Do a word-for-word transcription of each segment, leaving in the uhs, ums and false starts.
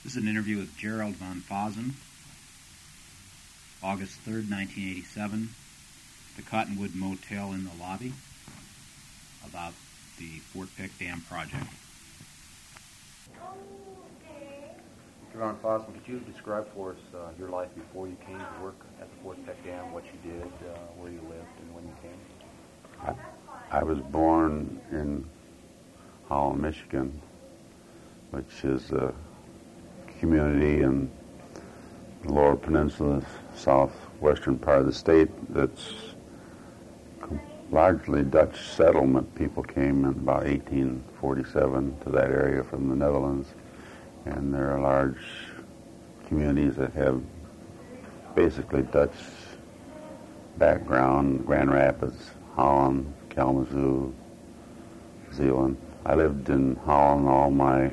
This is an interview with Gerald von Fasen, August third, nineteen eighty-seven, the Cottonwood Motel in the lobby, about the Fort Peck Dam project. Mister von Fasen, could you describe for us uh, your life before you came to work at the Fort Peck Dam, what you did, uh, where you lived, and when you came? I, I was born in Holland, Michigan, which is a community in the Lower Peninsula, southwestern part of the state that's largely Dutch settlement. People came in about eighteen forty-seven to that area from the Netherlands, and there are large communities that have basically Dutch background: Grand Rapids, Holland, Kalamazoo, Zeeland. I lived in Holland all my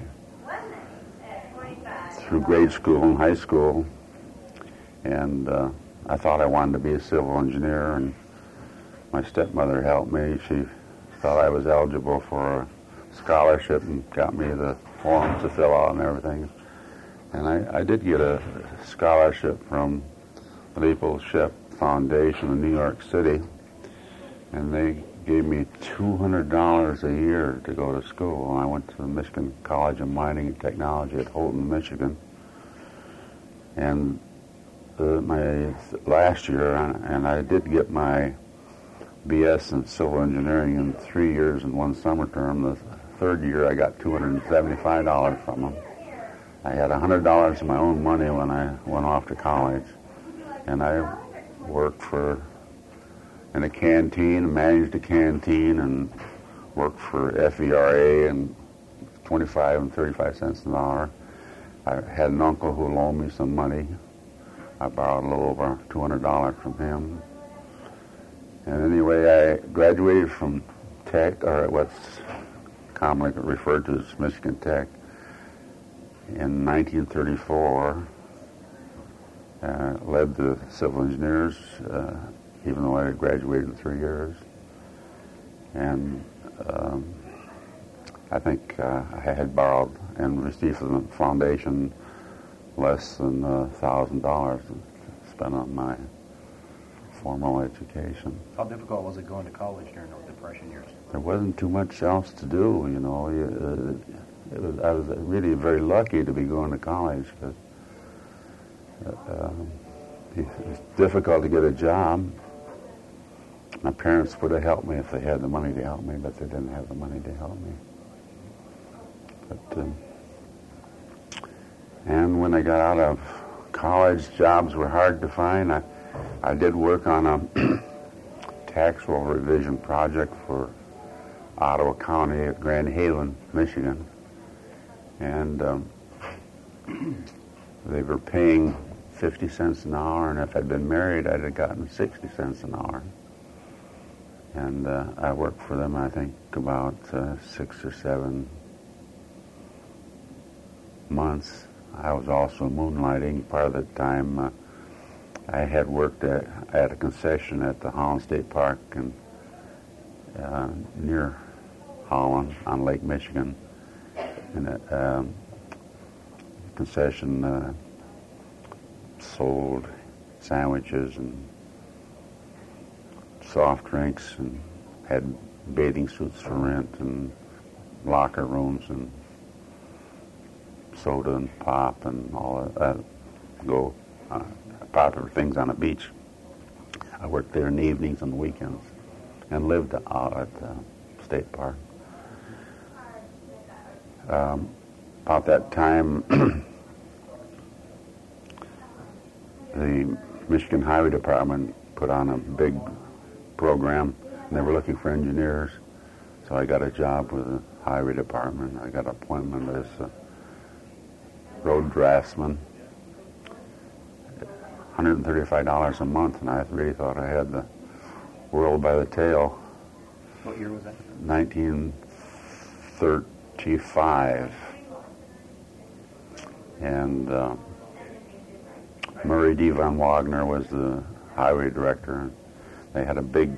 through grade school and high school, and uh, I thought I wanted to be a civil engineer, and my stepmother helped me. She thought I was eligible for a scholarship and got me the forms to fill out and everything. And I, I did get a scholarship from the Leopold Shep Foundation in New York City, and they gave me two hundred dollars a year to go to school. And I went to the Michigan College of Mining and Technology at Houghton, Michigan. And uh, my last year, and I did get my B S in civil engineering in three years and one summer term. The third year, I got two hundred seventy-five dollars from them. I had one hundred dollars of my own money when I went off to college, and I worked for in a canteen, managed a canteen, and worked for F E R A and twenty-five and thirty-five cents an hour. I had an uncle who loaned me some money. I borrowed a little over two hundred dollars from him. And anyway, I graduated from Tech, or what's commonly referred to as Michigan Tech, in nineteen thirty-four. Uh, led the civil engineers, uh, even though I had graduated in three years. And um, I think uh, I had borrowed and received from the foundation less than one thousand dollars to spend on my formal education. How difficult was it going to college during those Depression years? There wasn't too much else to do, you know. Uh, it was, I was really very lucky to be going to college, because uh, it was difficult to get a job. My parents would have helped me if they had the money to help me, but they didn't have the money to help me. But um, and when I got out of college, jobs were hard to find. I, I did work on a tax roll revision project for Ottawa County at Grand Haven, Michigan, and um, they were paying fifty cents an hour, and if I'd been married, I'd have gotten sixty cents an hour. And uh, I worked for them, I think, about uh, six or seven months. I was also moonlighting. Part of the time, uh, I had worked at, at a concession at the Holland State Park in, uh, near Holland on Lake Michigan. And a um, concession uh, sold sandwiches and soft drinks, and had bathing suits for rent, and locker rooms, and soda and pop and all of that go uh, popular things on the beach. I worked there in the evenings and the weekends, and lived out at the state park. Um, about that time, the Michigan Highway Department put on a big program, and they were looking for engineers. So I got a job with the Highway Department. I got an appointment as a road draftsman, one hundred thirty-five dollars a month, and I really thought I had the world by the tail. What year was that? nineteen thirty-five. And uh, Murray D. Van Wagner was the highway director. They had a big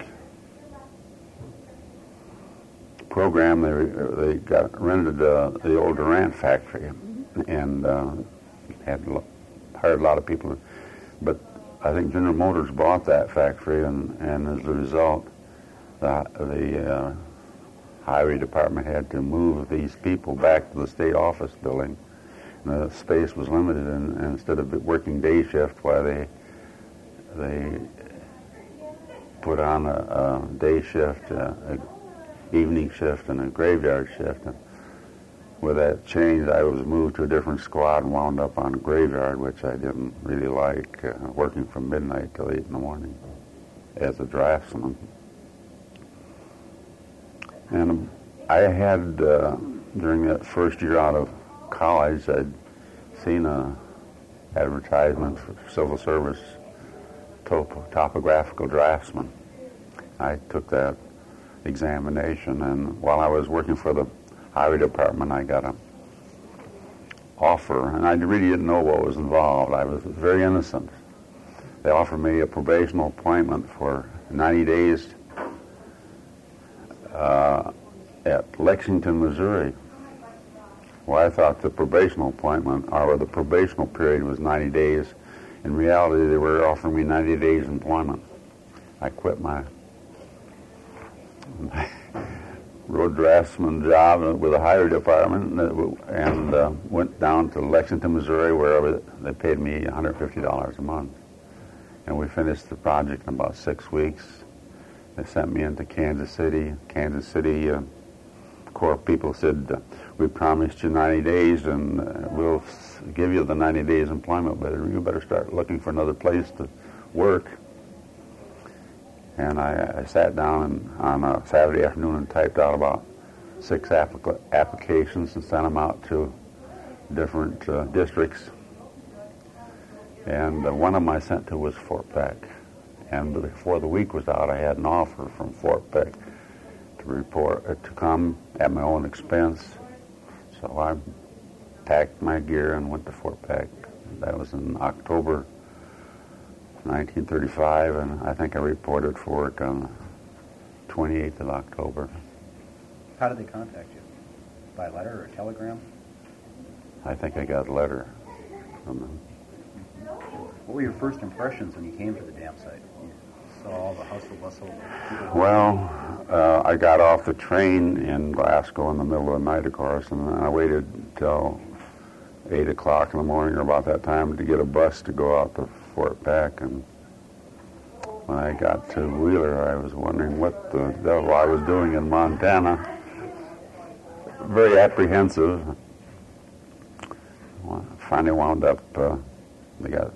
program. They they got rented uh, the old Durant factory, and uh, had lo- hired a lot of people, but I think General Motors bought that factory, and, and as a result, the, the uh, highway department had to move these people back to the state office building. And the space was limited, and, and instead of working day shift, why they they put on a, a day shift, a, a evening shift, and a graveyard shift. And with that change, I was moved to a different squad and wound up on graveyard, which I didn't really like, uh, working from midnight till eight in the morning as a draftsman. And I had, uh, during that first year out of college, I'd seen a advertisement for civil service top- topographical draftsman. I took that examination, and while I was working for the highway department, I got an offer, and I really didn't know what was involved. I was very innocent. They offered me a probational appointment for ninety days uh, at Lexington, Missouri. Well, I thought the probational appointment, or the probational period, was ninety days. In reality, they were offering me ninety days employment. I quit my, my road draftsman job with the highway department and, and uh, went down to Lexington, Missouri, where they paid me one hundred fifty dollars a month. And we finished the project in about six weeks. They sent me into Kansas City. Kansas City uh, Corps people said, uh, we promised you ninety days, and uh, we'll s- give you the ninety days employment, but you better start looking for another place to work. And I, I sat down and, on a Saturday afternoon and typed out about six applica- applications and sent them out to different uh, districts. And uh, one of them I sent to was Fort Peck. And before the week was out, I had an offer from Fort Peck to report uh, to come at my own expense. So I packed my gear and went to Fort Peck. That was in October nineteen thirty-five, and I think I reported for work on the twenty-eighth of October. How did they contact you? By letter or telegram? I think I got a letter from them. What were your first impressions when you came to the dam site? You saw all the hustle bustle? People Well, uh, I got off the train in Glasgow in the middle of the night, of course, and I waited until eight o'clock in the morning or about that time to get a bus to go out to Fort Peck. And when I got to Wheeler, I was wondering what the devil I was doing in Montana. Very apprehensive. Well, finally wound up, uh, they got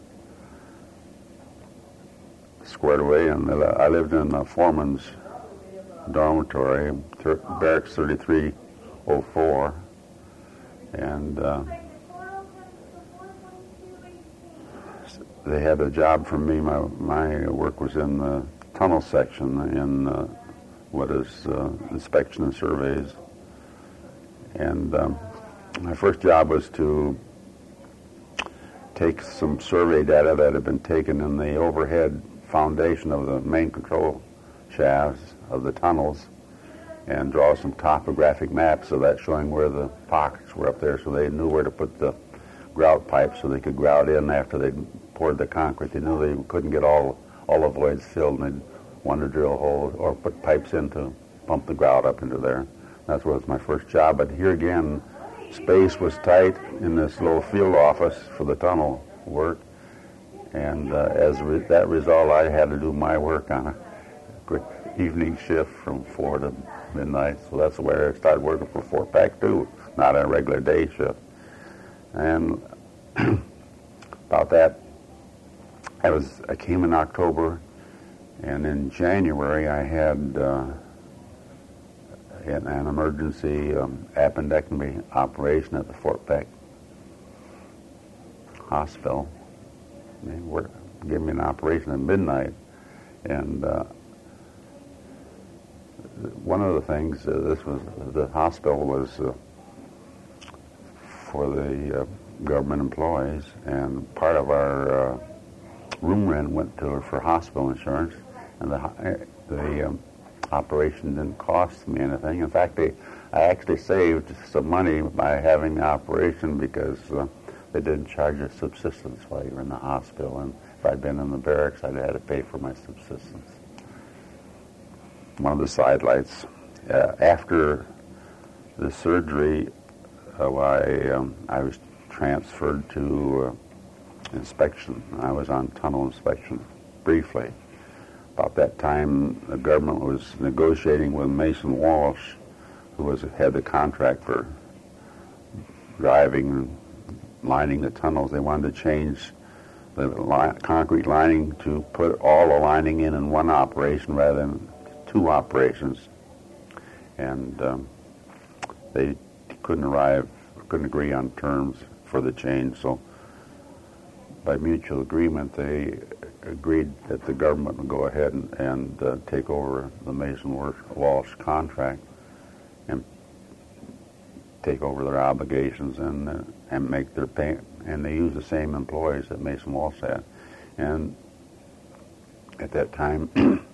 squared away, and I lived in uh, Foreman's dormitory, thir- Barracks thirty-three oh four, and uh, they had a job for me. My my work was in the tunnel section in uh, what is uh, inspection and surveys, and um, my first job was to take some survey data that had been taken in the overhead foundation of the main control shafts of the tunnels and draw some topographic maps of that, showing where the pockets were up there, so they knew where to put the grout pipes so they could grout in after they poured the concrete. They knew they couldn't get all all the voids filled, and they'd want to drill holes or put pipes in to pump the grout up into there. That was my first job. But here again, space was tight in this little field office for the tunnel work, and uh, as re- that result, I had to do my work on a quick evening shift from four to midnight. So that's where I started working for Fort Peck too, not a regular day shift. And about that, I was I came in October, and in January I had uh, an, an emergency um, appendectomy operation at the Fort Peck Hospital. They were, gave me an operation at midnight, and uh, one of the things, uh, this was, the hospital was uh, for the uh, government employees, and part of our uh, room rent went to for hospital insurance, and the the um, operation didn't cost me anything. In fact, they, I actually saved some money by having the operation, because uh, they didn't charge us subsistence while you were in the hospital, and if I'd been in the barracks, I'd had to pay for my subsistence. One of the sidelights. Uh, after the surgery, uh, I, um, I was transferred to uh, inspection. I was on tunnel inspection briefly. About that time, the government was negotiating with Mason Walsh, who was had the contract for driving and lining the tunnels. They wanted to change the li- concrete lining to put all the lining in in one operation rather than two operations. And um, they couldn't arrive, couldn't agree on terms for the change. So by mutual agreement, they agreed that the government would go ahead and, and uh, take over the Mason Walsh contract and take over their obligations and uh, and make their pay. And they used the same employees that Mason Walsh had. And at that time,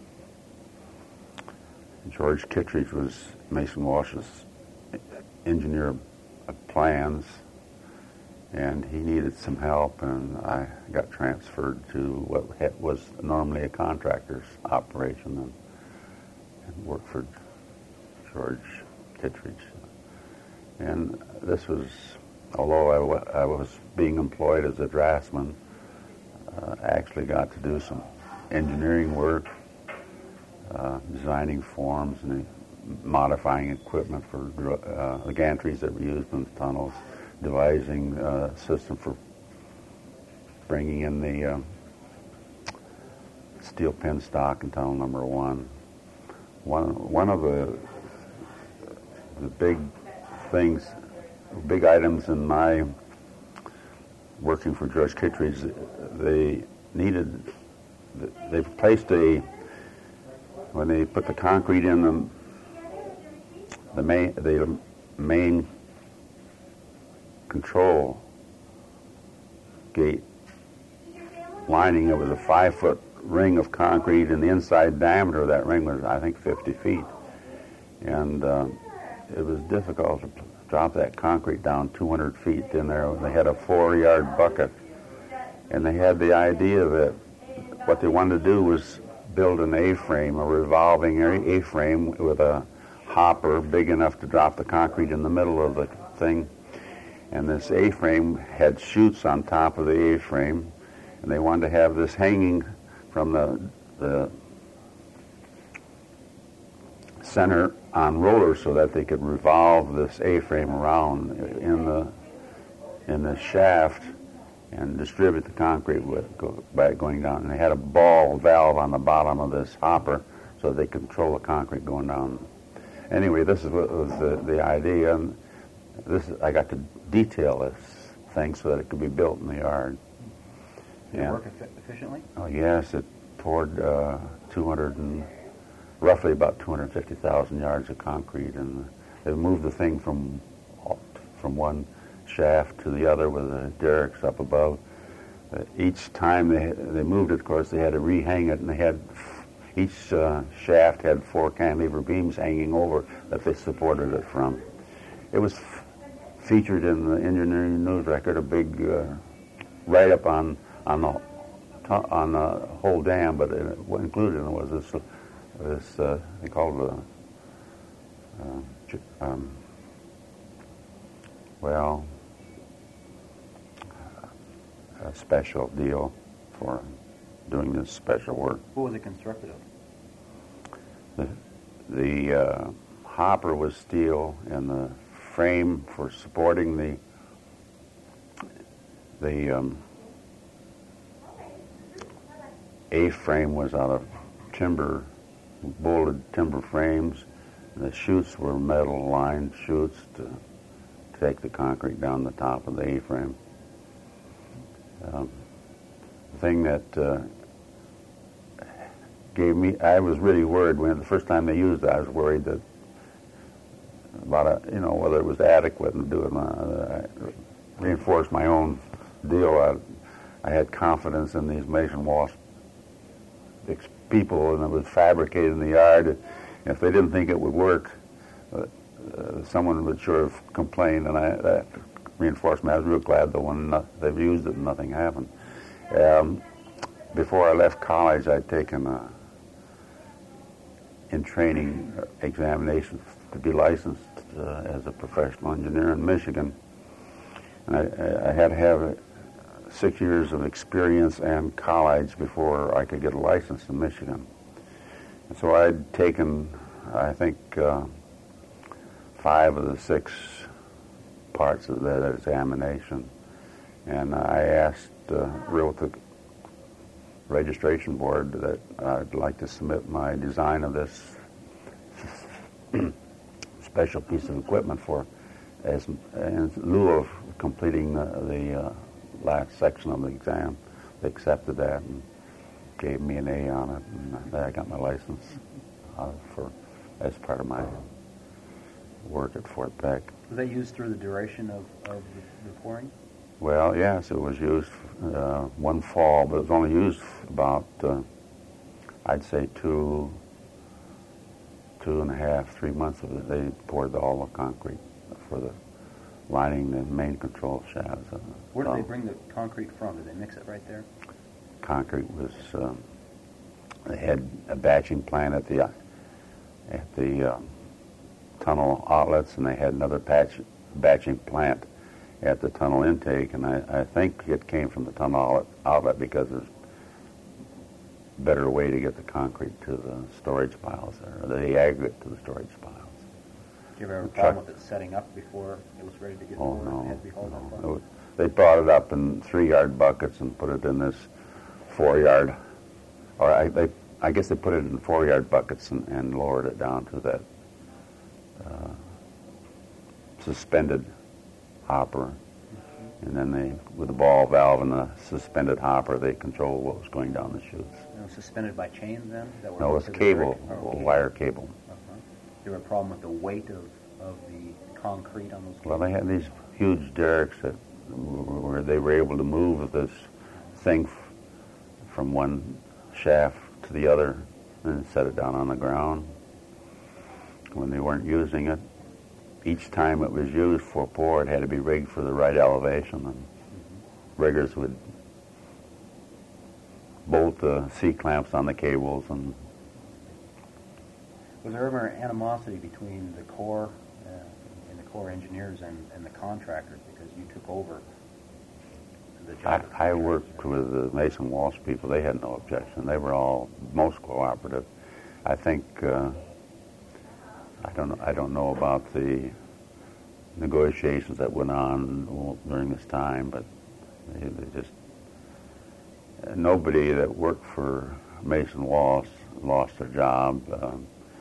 George Kittredge was Mason Walsh's engineer of plans, and he needed some help, and I got transferred to what was normally a contractor's operation and, and worked for George Kittredge. And this was, although I, w- I was being employed as a draftsman, uh, I actually got to do some engineering work, uh, designing forms and modifying equipment for uh, the gantries that were used in the tunnels, devising a system for bringing in the uh, steel pin stock in tunnel number one. One one of the the big things, big items in my working for George Kittredge, they needed, they placed a, when they put the concrete in the the main the main control gate lining, it was a five foot ring of concrete, and the inside diameter of that ring was, I think, fifty feet. And uh, it was difficult to drop that concrete down two hundred feet in there. They had a four yard bucket, and they had the idea that what they wanted to do was build an A-frame, a revolving A-frame with a hopper big enough to drop the concrete in the middle of the thing. And this A-frame had chutes on top of the A-frame, and they wanted to have this hanging from the, the center on rollers so that they could revolve this A-frame around in the in the shaft and distribute the concrete with, go, by going down. And they had a ball valve on the bottom of this hopper so they could control the concrete going down. Anyway, this is what was the, the idea. And this is, I got to detail this thing so that it could be built in the yard. Did it work efficiently? Oh yes, it poured uh, two hundred and roughly about two hundred fifty thousand yards of concrete, and they moved the thing from from one shaft to the other with the derricks up above. Uh, each time they they moved it, of course, they had to rehang it, and they had each uh, shaft had four cantilever beams hanging over that they supported it from. It was f- featured in the Engineering News Record, a big uh, write-up on on the on the whole dam, but it, what included in it was this this uh, they called it a, uh, um, well a special deal for doing this special work. What was it constructed of? The the uh, hopper was steel, and the frame for supporting the the um, A-frame was out of timber, bolted timber frames, and the chutes were metal-lined chutes to take the concrete down the top of the A-frame. Um, the thing that uh, gave me, I was really worried when the first time they used it, I was worried that about, a, you know, whether it was adequate and do it. Uh, I reinforced my own deal. I, I had confidence in these Mason Walsh people, and it was fabricated in the yard. If they didn't think it would work, uh, uh, someone would sure have complained, and I, that reinforcement. I was real glad though when not, they've used it and nothing happened. Um, before I left college, I'd taken a, in training uh, examinations to be licensed uh, as a professional engineer in Michigan. And I, I had to have uh, six years of experience and college before I could get a license in Michigan. And so I'd taken, I think, uh, five of the six parts of that examination. And I asked, uh, wrote the registration board that I'd like to submit my design of this special piece of equipment for, as in lieu of completing the, the uh, last section of the exam. They accepted that and gave me an A on it, and I got my license uh, for as part of my work at Fort Peck. Was that used through the duration of, of the, the pouring? Well, yes, it was used uh, one fall, but it was only used about, uh, I'd say, two, two and a half, three months of it. They poured all the concrete for the lining the main control shafts. Uh, Where did so they bring the concrete from? Did they mix it right there? Concrete was, uh, they had a batching plant at the, uh, at the uh, tunnel outlets, and they had another batch, batching plant at the tunnel intake, and I, I think it came from the tunnel outlet, outlet because there's a better way to get the concrete to the storage piles there, or the aggregate to the storage piles. Did you ever have a The problem truck- with it setting up before it was ready to get Oh, poured? no. It had to be hauled up no. on? It was- They brought it up in three-yard buckets and put it in this four-yard, or I, they, I guess they put it in four-yard buckets and, and lowered it down to that uh, suspended hopper. And then they, with the ball valve and the suspended hopper, they controlled what was going down the chutes. It was suspended by chains then? That were No, it was hooked to the cable, brick? Oh, a cable. wire cable. Uh-huh. Did you have a problem with the weight of, of the concrete on those cables? Well, they had these huge derricks that where they were able to move this thing f- from one shaft to the other and set it down on the ground. When they weren't using it, each time it was used for pour, it had to be rigged for the right elevation, and riggers would bolt the C-clamps on the cables. And Was there ever animosity between the Corps uh, and the Corps engineers and, and the contractors because you took over the I, job? of I contractors? worked with the Mason Walsh people. They had no objection. They were all most cooperative. I think uh, I don't know, I don't know about the negotiations that went on during this time, but they, they just uh, nobody that worked for Mason Walsh lost their job. Um,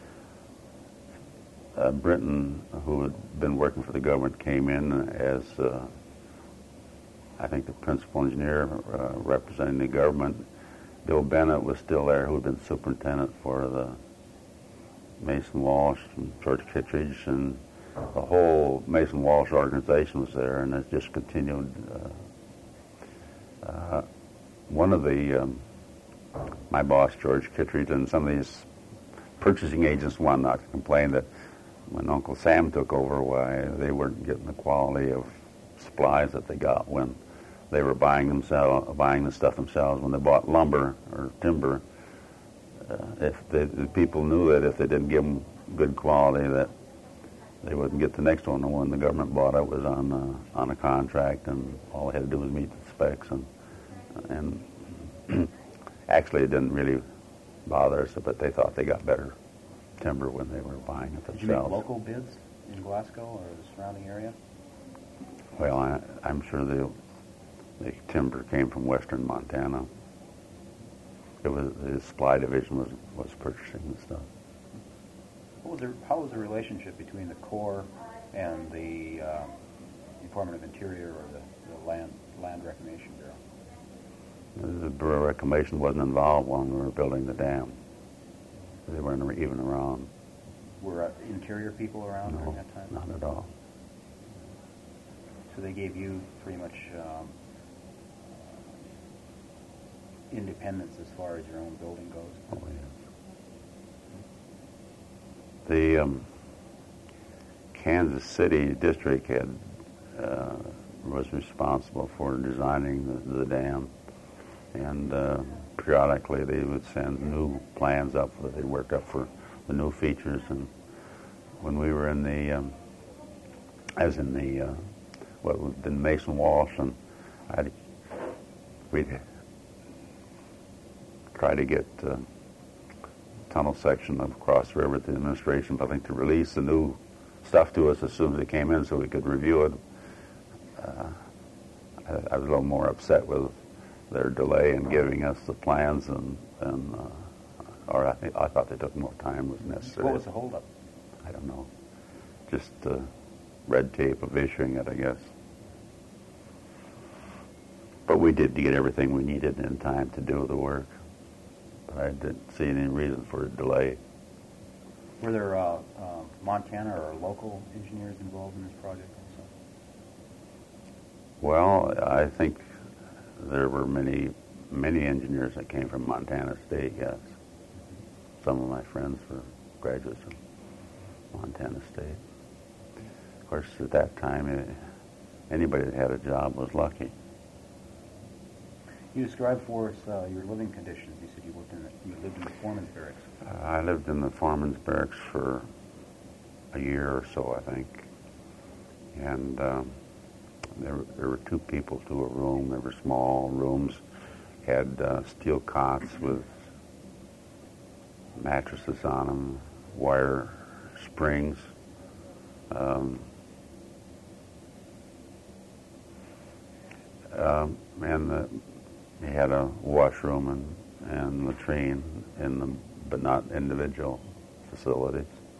uh, Brinton, who had been working for the government, came in as uh, I think the principal engineer uh, representing the government. Bill Bennett was still there, who had been superintendent for the Mason Walsh and George Kittredge, and the whole Mason Walsh organization was there, and it just continued. Uh, uh, one of the, um, my boss, George Kittredge, and some of these purchasing agents wanted not to complain that when Uncle Sam took over, why they weren't getting the quality of supplies that they got when they were buying themselves, buying the stuff themselves. When they bought lumber or timber, uh, if they, the people knew that if they didn't give them good quality, that they wouldn't get the next one. The one the government bought it was on uh, on a contract, and all they had to do was meet the specs. And and actually, it didn't really bother us, but they thought they got better timber when they were buying it themselves. Did you make local bids in Glasgow or the surrounding area? Well, I, I'm sure the the timber came from western Montana. It was the supply division was was purchasing the stuff. What was the, how was the relationship between the Corps and the um, Department of Interior or the, the Land Land Reclamation Bureau? The Bureau of Reclamation wasn't involved when we were building the dam. They weren't even around. Were uh, Interior people around No, during that time? not at all. So they gave you pretty much um, independence as far as your own building goes? Oh, yes. The um, Kansas City district had uh, was responsible for designing the, the dam, and uh, periodically they would send new plans up that they'd work up for the new features. And when we were in the, um, as in the, uh, what was the Mason Walsh, and I'd, we'd try to get uh, tunnel section of Cross River to the administration, but I think to release the new stuff to us as soon as it came in so we could review it. Uh, I, I was a little more upset with their delay in giving us the plans, and, and uh, or I, think, I thought they took more time was necessary. What was the holdup? I don't know. Just uh, red tape of issuing it, I guess. But we did get everything we needed in time to do the work. But I didn't see any reason for a delay. Were there uh, uh, Montana or local engineers involved in this project also? Well, I think there were many, many engineers that came from Montana State, yes. Some of my friends were graduates of Montana State. Of course, at that time, eh, anybody that had a job was lucky. You described for us uh, your living conditions. You said you worked in the, you lived in the foreman's barracks. Uh, I lived in the foreman's barracks for a year or so, I think. And um, there, there were two people to a room. There were small rooms, had uh, steel cots with mattresses on them, wire springs. Um, um, and the, he had a washroom and, and latrine in them, but not individual facilities.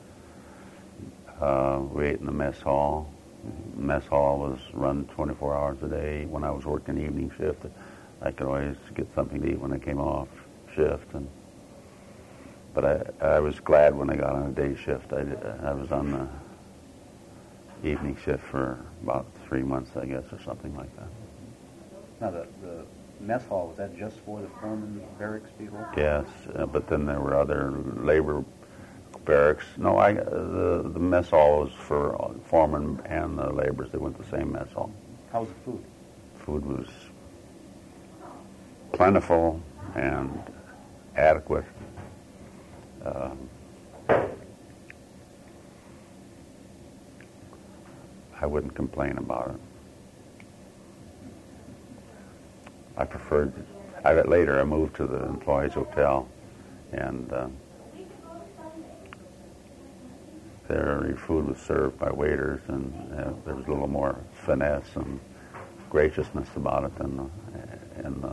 Uh, we ate in the mess hall. Mess hall was run twenty-four hours a day. When I was working evening shift, I could always get something to eat when I came off shift. And but I, I was glad when I got on a day shift. I, I was on the evening shift for about three months, I guess, or something like that. Now, the, the mess hall, was that just for the foreman barracks people? Yes, uh, but then there were other labor barracks. No, I the, the mess hall was for foremen and the laborers. They went to the same mess hall. How was the food? Food was plentiful and adequate. Um, I wouldn't complain about it. I preferred, I later I moved to the employees hotel, and uh, there food was served by waiters, and uh, there was a little more finesse and graciousness about it than the, in the...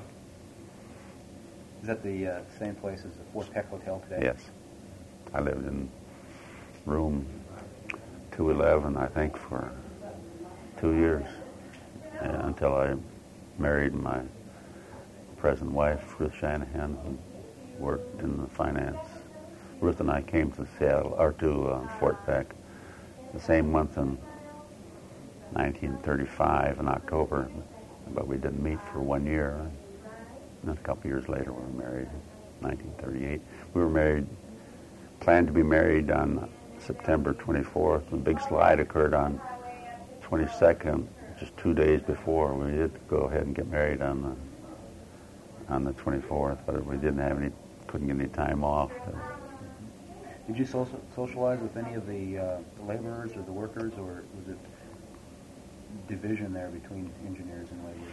Is that the uh, same place as the Fort Peck Hotel today? Yes. I lived in room two eleven, I think, for two years uh, until I married my present wife, Ruth Shanahan, who worked in the finance. Ruth and I came to Seattle, or to uh, Fort Peck, the same month in nineteen thirty-five in October, but we didn't meet for one year. And then a couple years later, we were married in nineteen thirty-eight. We were married, planned to be married on September twenty-fourth. The big slide occurred on twenty-second, just two days before. We did go ahead and get married on the on the twenty-fourth, but we didn't have any, couldn't get any time off. Did you social, socialize with any of the, uh, the laborers or the workers, or was it division there between engineers and laborers?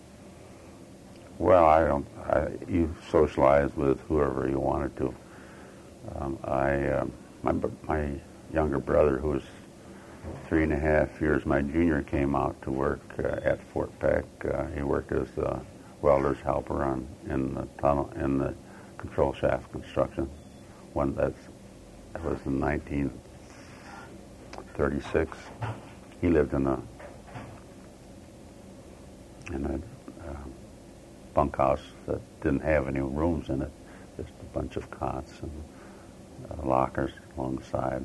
Well, I don't. I, you socialized with whoever you wanted to. Um, I, uh, my my younger brother, who was three and a half years my junior, came out to work uh, at Fort Peck. Uh, he worked as a welder's helper on in the tunnel in the control shaft construction. One that's that was in nineteen thirty-six. He lived in a in a uh, bunkhouse that didn't have any rooms in it, just a bunch of cots and uh, lockers along the side.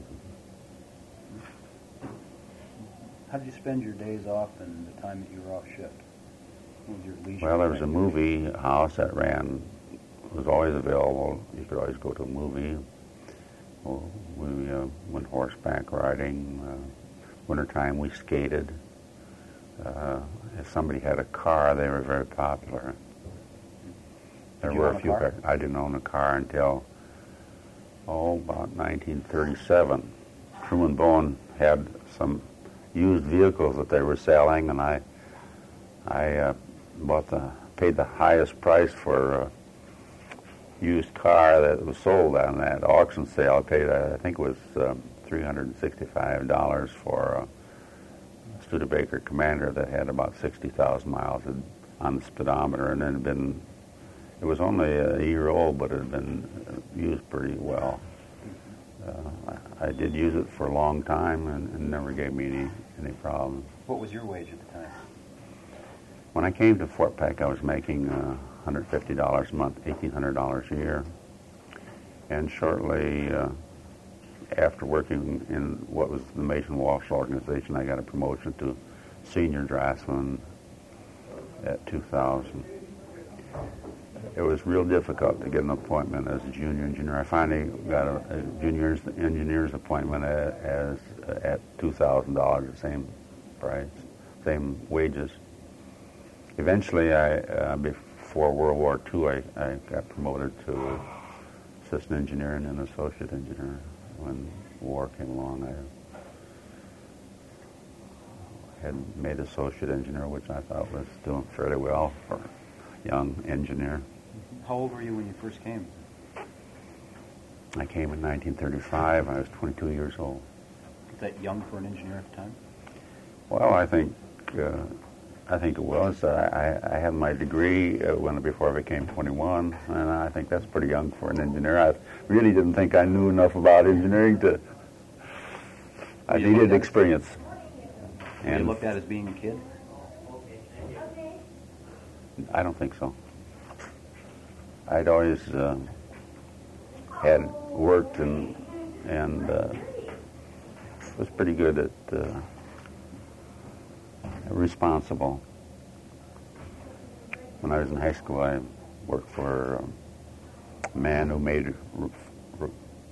How did you spend your days off and the time that you were off shift? What was your leisure? Well, there was a movie house that ran, was always available. You could always go to a movie. Well, we uh, went horseback riding. Uh, wintertime we skated. Uh, if somebody had a car, they were very popular. There Did you were own a a few car? cars. I didn't own a car until, oh, about nineteen thirty-seven. Truman Bowen had some used vehicles that they were selling, and I I uh, bought the paid the highest price for a used car that was sold on that auction sale. I paid, uh, I think it was um, three hundred sixty-five dollars for a Studebaker Commander that had about sixty thousand miles on the speedometer, and it had been, it was only a year old, but it had been used pretty well. Uh, I, I did use it for a long time, and it never gave me any, any problems. What was your wage at the time? When I came to Fort Peck, I was making uh, one hundred fifty dollars a month, eighteen hundred dollars a year. And shortly uh, after working in what was the Mason Walsh organization, I got a promotion to senior draftsman at two thousand. It was real difficult to get an appointment as a junior engineer. I finally got a, a junior engineer's appointment at, as at two thousand dollars, the same price, same wages. Eventually, I uh, before World War Two, I, I got promoted to assistant engineer and then associate engineer. When war came along, I had made associate engineer, which I thought was doing fairly well for a young engineer. How old were you when you first came? I came in nineteen thirty-five. I was twenty-two years old. Was that young for an engineer at the time? Well, I think uh, I think it was. I, I, I had my degree uh, when before I became twenty-one, and I think that's pretty young for an engineer. I really didn't think I knew enough about engineering to. I You needed looked at- experience. Were you And looked at as being a kid? I don't think so. I'd always uh, had worked and and uh, was pretty good at uh, responsible. When I was in high school, I worked for um, a man who made r- r-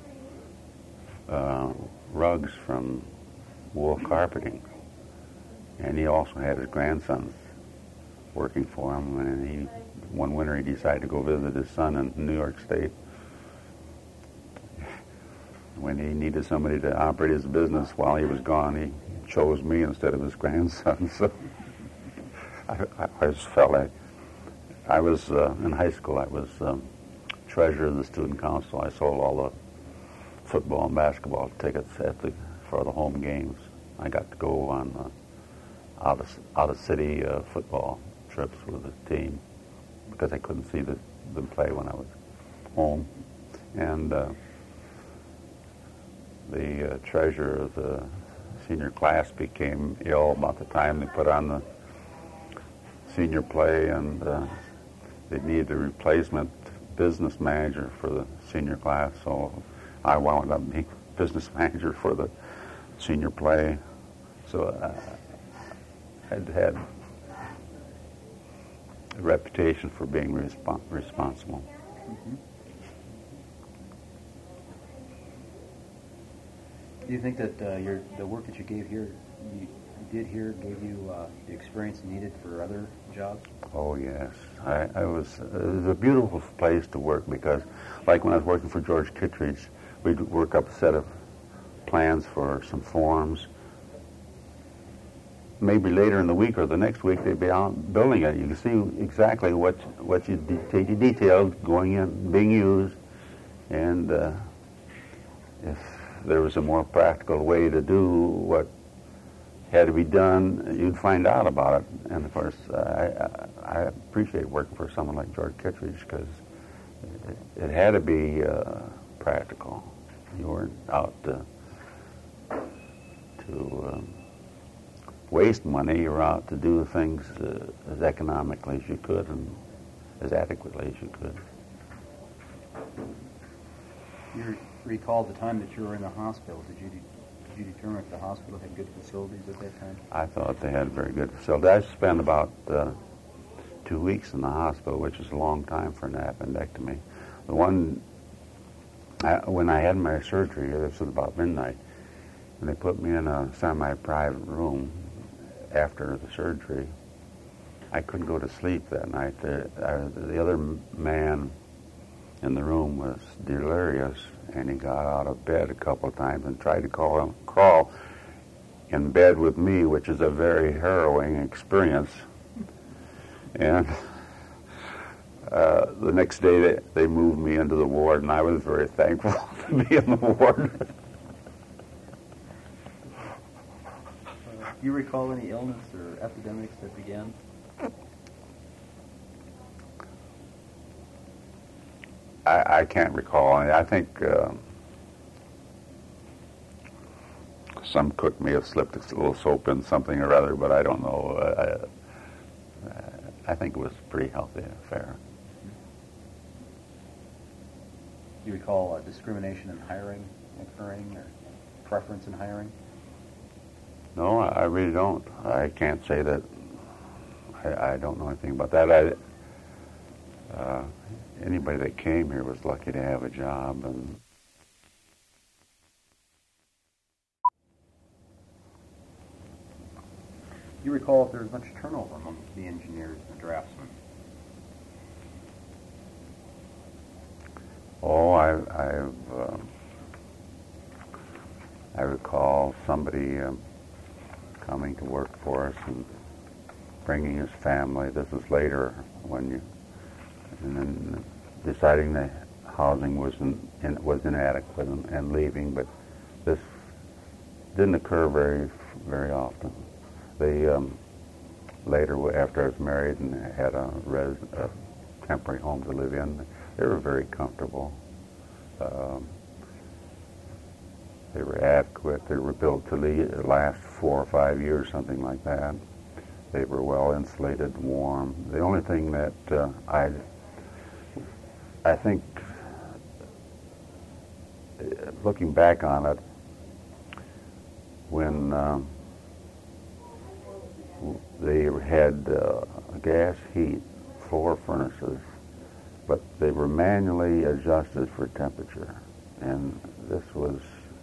uh, rugs from wool carpeting, and he also had his grandsons working for him. And he, one winter, he decided to go visit his son in New York State. When he needed somebody to operate his business while he was gone, he chose me instead of his grandson. So I, I, I just felt like I was uh, in high school. I was um, treasurer of the student council. I sold all the football and basketball tickets at the for the home games. I got to go on uh, out of out of city uh, football trips with the team because I couldn't see the, them play when I was home. And uh, the uh, treasurer of the senior class became ill about the time they put on the senior play, and uh, they needed a replacement business manager for the senior class, so I wound up being business manager for the senior play. So uh, I'd had a reputation for being respo- responsible. Mm-hmm. Do you think that uh, your the work that you gave here, you, you did here, gave you uh, the experience needed for other jobs? Oh yes, I, I was. Uh, it was a beautiful place to work because, like when I was working for George Kittredge, we'd work up a set of plans for some forms. Maybe later in the week or the next week they'd be out building it. You can see exactly what what you de- detailed going in, being used, and uh, if there was a more practical way to do what had to be done, you'd find out about it. And of course, uh, I, I appreciate working for someone like George Kittredge because it, it had to be uh, practical. You weren't out to, to um, waste money. You were out to do things uh, as economically as you could and as adequately as you could. You recall the time that you were in the hospital. Did you de- did you determine if the hospital had good facilities at that time? I thought they had very good facilities. I spent about uh, two weeks in the hospital, which is a long time for an appendectomy. The one, I, when I had my surgery, this was about midnight, and they put me in a semi-private room after the surgery, I couldn't go to sleep that night. The, uh, the other man in the room was delirious, and he got out of bed a couple of times and tried to call him, crawl in bed with me, which is a very harrowing experience. And uh, the next day they, they moved me into the ward, and I was very thankful to be in the ward. Do you recall any illness or epidemics that began? I, I can't recall. I think uh, some cook may have slipped a little soap in something or other, but I don't know. I, I think it was a pretty healthy affair. Do you recall uh, discrimination in hiring occurring, or preference in hiring? No, I, I really don't. I can't say that. I, I don't know anything about that. I, uh, anybody that came here was lucky to have a job. And Do you recall if there was much turnover among the engineers and draftsmen? Oh, I, I've, uh, I recall somebody um, coming to work for us and bringing his family. This is later when you, and then deciding that housing was in, in, was inadequate and, and leaving. But this didn't occur very very often. They um, later, after I was married and had a, res, a temporary home to live in, they were very comfortable. Um, they were adequate. They were built to le- last four or five years, something like that. They were well insulated, warm. The only thing that uh, I, I think, uh, looking back on it, when um, they had uh, gas heat floor furnaces, but they were manually adjusted for temperature. And this was,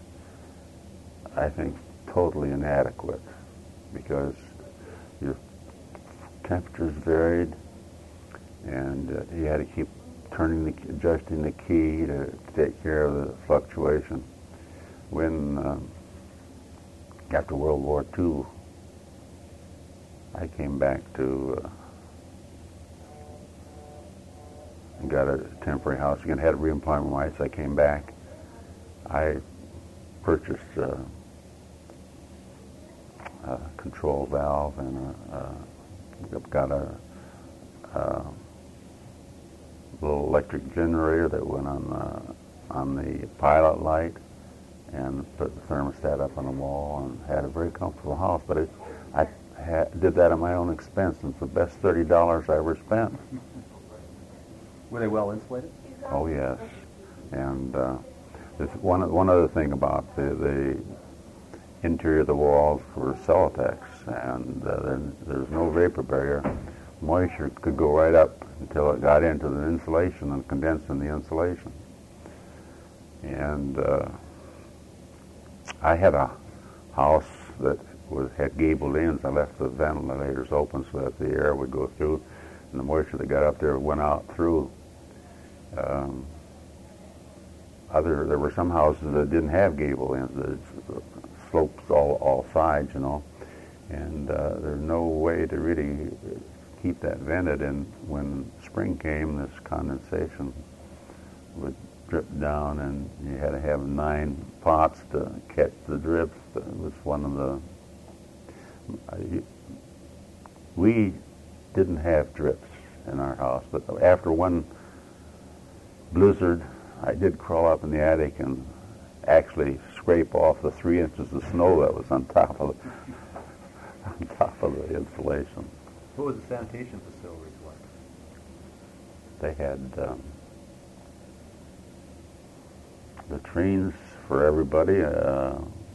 I think, totally inadequate because your temperatures varied, and uh, you had to keep turning the, adjusting the key to, to take care of the fluctuation. When, um, after World War Two, I came back to uh, and got a temporary house again, had reemployment rights. I came back. I purchased uh, a control valve and a, uh, got a, a little electric generator that went on uh, on the pilot light, and put the thermostat up on the wall, and had a very comfortable house. But it, I ha- did that at my own expense, and it's the best thirty dollars I ever spent. Were they well insulated? Oh yes, and uh, there's one one other thing about the the interior of the walls were Celotex, and uh, there, there's no vapor barrier. Moisture could go right up until it got into the insulation and condensed in the insulation. And uh, I had a house that was had gabled ends. I left the ventilators open so that the air would go through, and the moisture that got up there went out through. Um, other, there were some houses that didn't have gable ends. The slopes all all sides, you know, and uh, there's no way to really keep that vented. And when spring came, this condensation would drip down, and you had to have nine pots to catch the drips. It was one of the. Uh, we didn't have drips in our house, but after one blizzard, I did crawl up in the attic and actually scrape off the three inches of snow that was on top of the, on top of the insulation. What was the sanitation facilities like? They had um, latrines for everybody. Uh,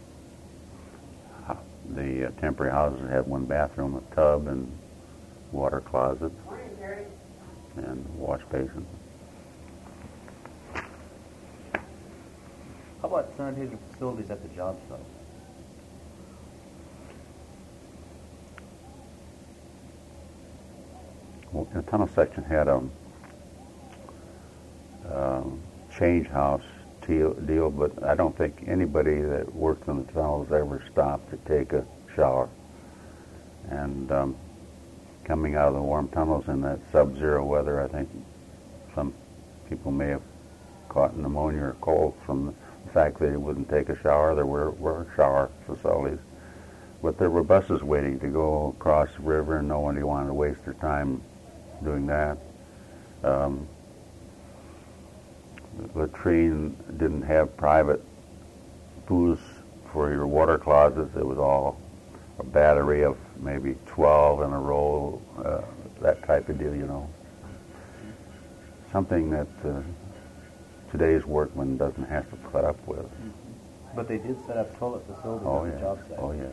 the uh, temporary houses had one bathroom, a tub, and water closet, and wash basin. How about sanitation facilities at the job site? well, the tunnel section had a um, change house deal, deal, but I don't think anybody that worked in the tunnels ever stopped to take a shower. And um, coming out of the warm tunnels in that sub-zero weather, I think some people may have caught pneumonia or cold from the fact that they wouldn't take a shower. There were, were shower facilities. But there were buses waiting to go across the river, and nobody wanted to waste their time doing that. Um, the latrine didn't have private booths for your water closets. It was all a battery of maybe twelve in a row, uh, that type of deal, you know. Something that uh, today's workman doesn't have to put up with. But they did set up toilet facilities Oh, on the yes. job site. Oh, yes.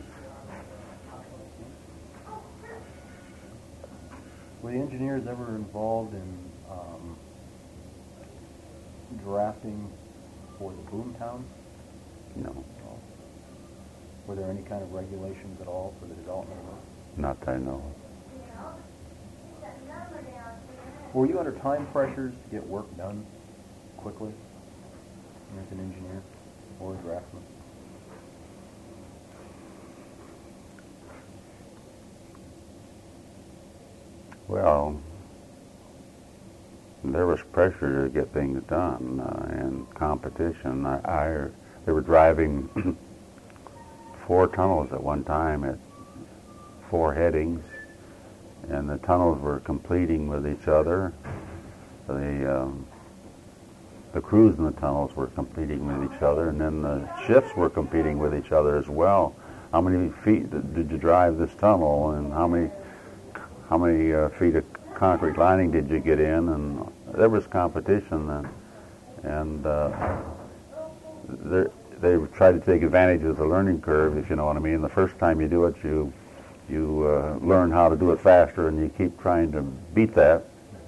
Were the engineers ever involved in um, drafting for the boomtown? No, Were there any kind of regulations at all for the development of those? not that I know of. Were you under time pressures to get work done quickly as an engineer or a draftsman? Well, there was pressure to get things done uh, and competition. I, I they were driving four tunnels at one time at four headings, and the tunnels were competing with each other. The um, the crews in the tunnels were competing with each other, and then the shifts were competing with each other as well. How many feet did, did you drive this tunnel, and how many how many uh, feet of concrete lining did you get in? And there was competition then, and uh, there, they tried to take advantage of the learning curve, if you know what I mean. The first time you do it, you you uh, learn how to do it faster, and you keep trying to beat that.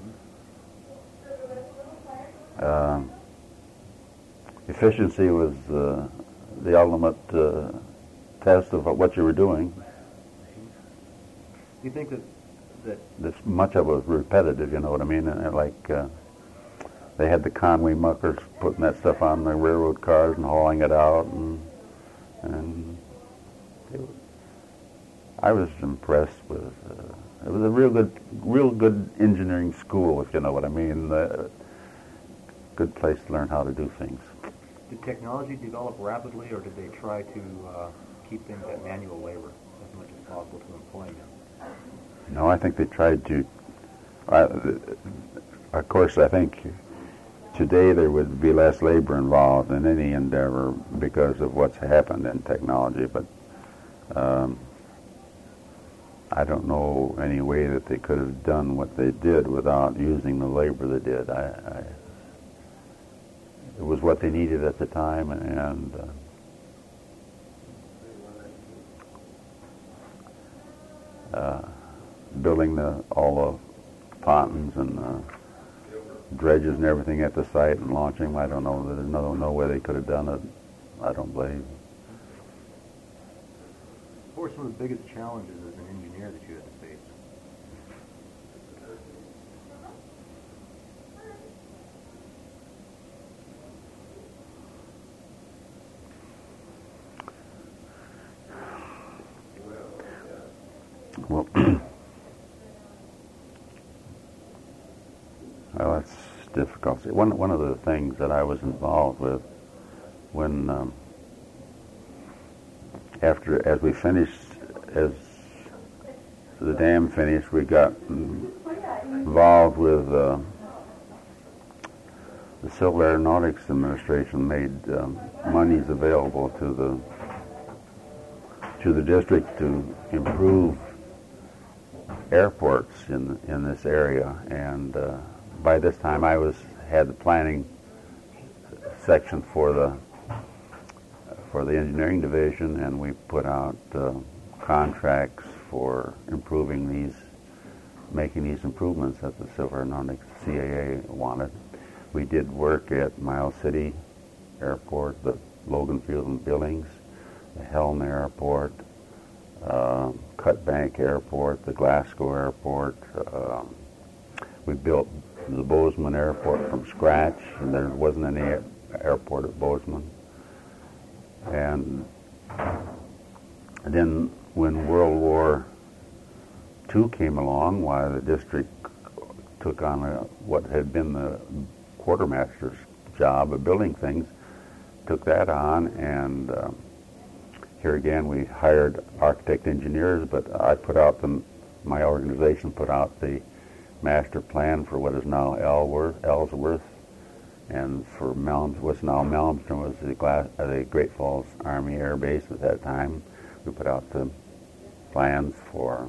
Uh, efficiency was uh, the ultimate uh, test of what you were doing. Do you think that that This, much of it was repetitive, you know what I mean? And, uh, like uh, they had the Conway muckers putting that stuff on the railroad cars and hauling it out, and and it was, I was impressed with. Uh, it was a real good, real good engineering school, if you know what I mean. Uh, good place to learn how to do things. did technology develop rapidly, or did they try to uh, keep things at manual labor as much as possible to employ them? No, I think they tried to. Uh, of course, I think today there would be less labor involved in any endeavor because of what's happened in technology, but um, I don't know any way that they could have done what they did without using the labor they did. I, I, it was what they needed at the time, and uh, uh, building the all the pontons and uh, dredges and everything at the site and launching them. I don't know. There's no no way they could have done it. I don't believe. What were some of the biggest challenges as an engineer that you had to face? Well, well, that's difficult. See, One one of the things that I was involved with when um, after as we finished as the dam finished, we got involved with uh, the Civil Aeronautics Administration made um, monies available to the to the district to improve airports in in this area, and uh, by this time I was had the planning section for the for the engineering division, and we put out uh, contracts for improving these, making these improvements that the Civil Aeronautics C A A wanted. We did work at Miles City Airport, the Logan Field and Billings, the Helena Airport, uh, Cut Bank Airport, the Glasgow Airport, uh, we built the Bozeman Airport from scratch, and there wasn't any air, airport at Bozeman. And, and then when World War Two came along, why the district took on a, what had been the quartermaster's job of building things, took that on, and uh, here again we hired architect engineers, but I put out the, my organization put out the master plan for what is now Ellsworth, Ellsworth and for Melms, what's now Malmstrom was the, glass, uh, the Great Falls Army Air Base at that time. We put out the plans for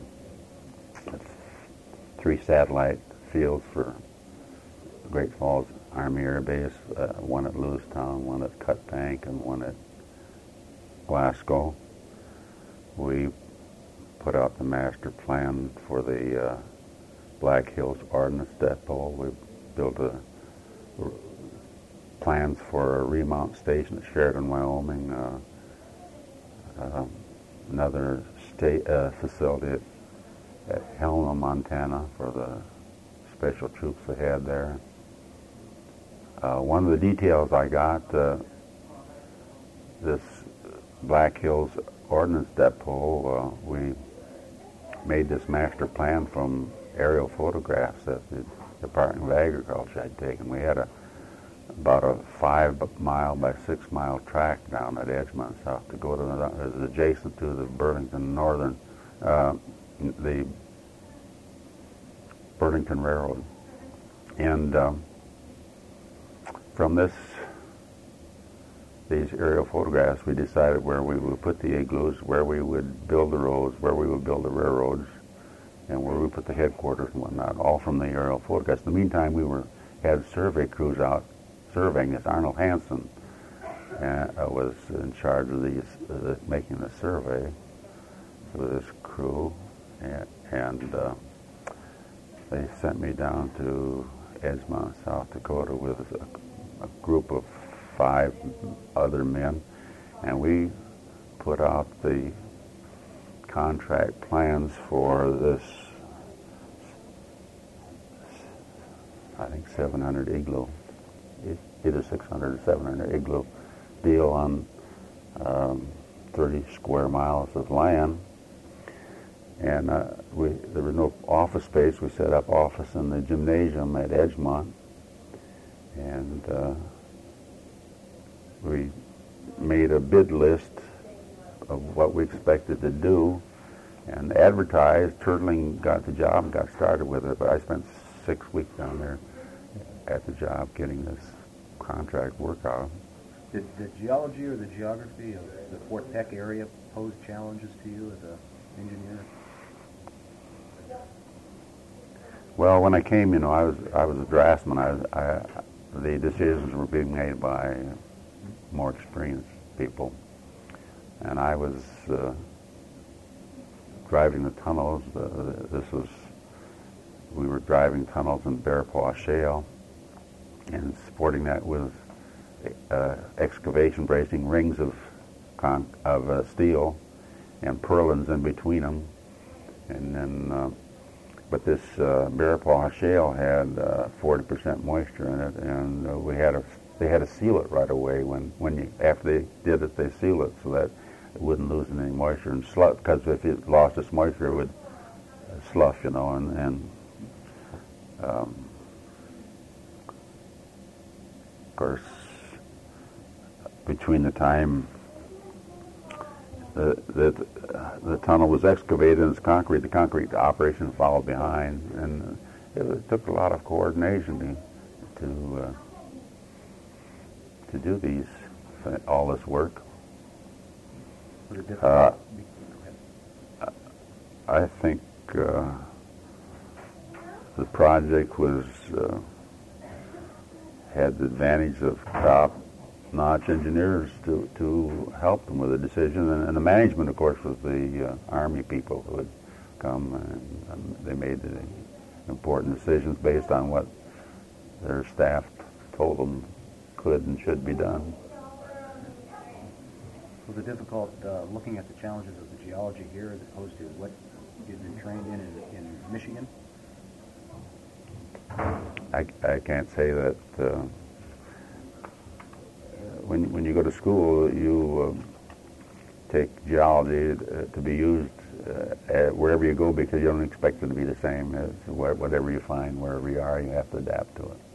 three satellite fields for Great Falls Army Air Base, uh, one at Lewistown, one at Cutbank, and one at Glasgow. We put out the master plan for the uh, Black Hills Ordnance Depot. We built a, r- plans for a remount station at Sheridan, Wyoming, uh, uh, another state uh, facility at, at Helena, Montana for the special troops they had there. Uh, one of the details I got, uh, this Black Hills Ordnance Depot, uh, we made this master plan from aerial photographs that the Department of Agriculture had taken. We had a about a five mile by six mile track down at Edgemont, South Dakota. It was adjacent to the Burlington Northern, uh, the Burlington Railroad. And um, from this, these aerial photographs, we decided where we would put the igloos, where we would build the roads, where we would build the railroads, and where we put the headquarters and whatnot, all from the aerial photographs. In the meantime, we were had survey crews out surveying this. Arnold Hansen uh, was in charge of these, uh, making the survey for this crew, and, and uh, they sent me down to Edgemont, South Dakota with a, a group of five other men, and we put out the contract plans for this, I think seven hundred igloo, either six hundred or seven hundred igloo deal on um, thirty square miles of land. And uh, we, there was no office space. We set up office in the gymnasium at Edgemont, and uh, we made a bid list of what we expected to do and advertised. Turtling got the job and got started with it, but I spent six weeks down there at the job getting this contract work out. Did the geology or the geography of the Fort Peck area pose challenges to you as an engineer? Well, when I came, you know, I was I was a draftsman. I, was, I the decisions were being made by more experienced people, and I was uh, driving the tunnels. Uh, this was we were driving tunnels in Bear Paw Shale, and supporting that with uh, excavation bracing, rings of con- of uh, steel, and purlins in between them, and then. Uh, But this uh, Bear Paw Shale had uh, forty percent moisture in it, and uh, we had a, they had to seal it right away. When, when you, after they did it, they sealed it so that it wouldn't lose any moisture and slough. Because if it lost its moisture, it would slough, you know. And, and um, of course, between the time that the, the tunnel was excavated and it's concrete, the concrete operation followed behind, and it, it took a lot of coordination to to, uh, to do these all this work. Was it difficult? Uh, I think uh, the project was uh, had the advantage of top notch engineers to, to help them with the decision, and, and the management, of course, was the uh, Army people who would come, and, and they made the important decisions based on what their staff told them could and should be done. Was it difficult uh, looking at the challenges of the geology here as opposed to what you'd been trained in in, in Michigan? I, I can't say that uh, when when you go to school, you uh, take geology uh, to be used uh, at wherever you go, because you don't expect it to be the same as where, whatever you find wherever you are. You have to adapt to it.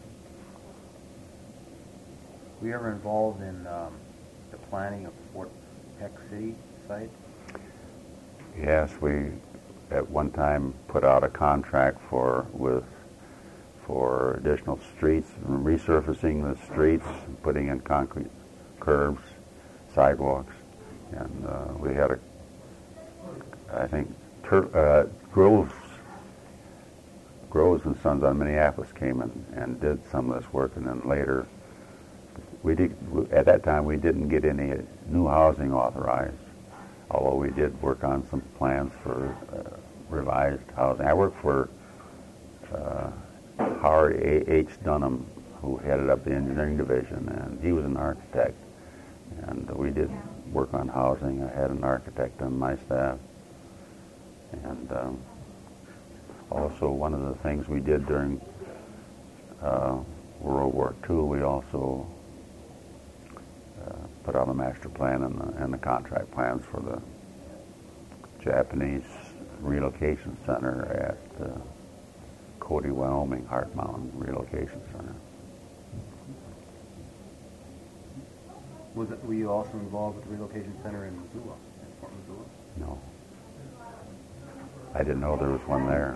Were you ever involved in um, the planning of the Fort Peck City site? Yes, we at one time put out a contract for with for additional streets, resurfacing the streets, putting in concrete curbs, sidewalks, and uh, we had a, I think, Tur- uh, Groves, Groves and Sons on Minneapolis came in and did some of this work, and then later, we did, at that time we didn't get any new housing authorized, although we did work on some plans for uh, revised housing. I worked for uh, Howard A. H. Dunham, who headed up the engineering division, and he was an architect. And we did work on housing. I had an architect on my staff. And um, also one of the things we did during uh, World War Two, we also uh, put out a master plan and the, and the contract plans for the Japanese relocation center at uh, Cody, Wyoming, Hart Mountain Relocation Center. Was it, were you also involved with the relocation center in Missoula, in Fort Missoula? No. I didn't know there was one there.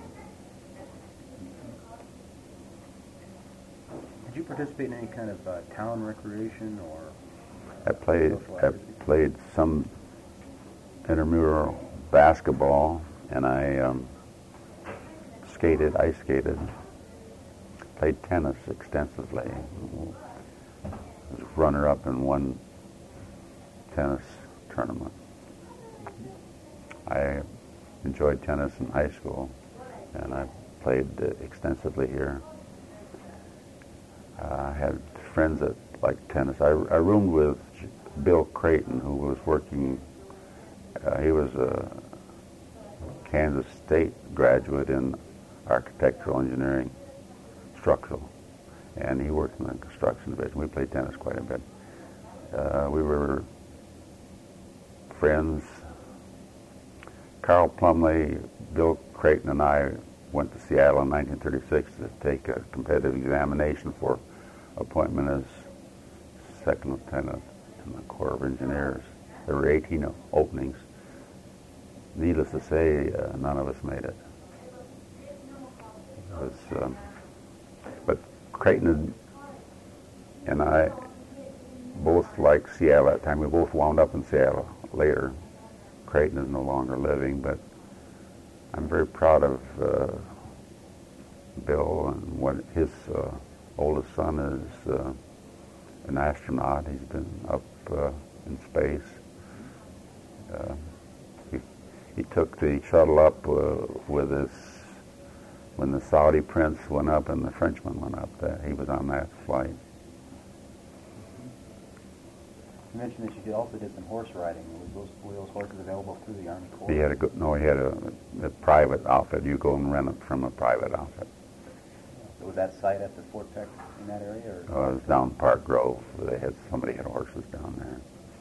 Did you participate in any kind of uh, town recreation or? I played. social I activities? played some intramural basketball, and I um, skated. Ice skated. Played tennis extensively. Was runner-up in one tennis tournament. I enjoyed tennis in high school, and I played uh, extensively here. Uh, I had friends that liked tennis. I, I roomed with Bill Creighton, who was working, uh, he was a Kansas State graduate in architectural engineering, structural, and he worked in the construction division. We played tennis quite a bit. Uh, we were friends. Carl Plumley, Bill Creighton, and I went to Seattle in nineteen thirty-six to take a competitive examination for appointment as second lieutenant in the Corps of Engineers. There were eighteen openings. Needless to say, uh, none of us made it. It was, um, but Creighton and I both liked Seattle at that time. We both wound up in Seattle later. Creighton is no longer living, but I'm very proud of uh, Bill and what his uh, oldest son is uh, an astronaut. He's been up uh, in space. Uh, he, he took the shuttle up uh, with his, when the Saudi prince went up and the Frenchman went up. That he was on that flight. You mentioned that you also did some horse riding. Was those, were those horses available through the Army Corps? He had a good, no, he had a, a private outfit. You go and rent it from a private outfit. So was that site at the Fort Peck in that area? Or? Uh, it was down Park Grove. They had somebody had horses down there.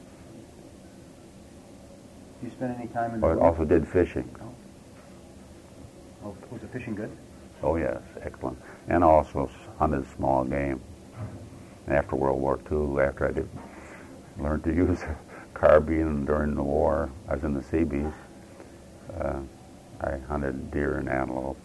Did you spend any time in the... Oh, it also did fishing. Oh, was the fishing good? Oh yes, excellent. And also hunted small game. And after World War Two, after I did learned to use a carbine during the war, I was in the Seabees. Uh, I hunted deer and antelope.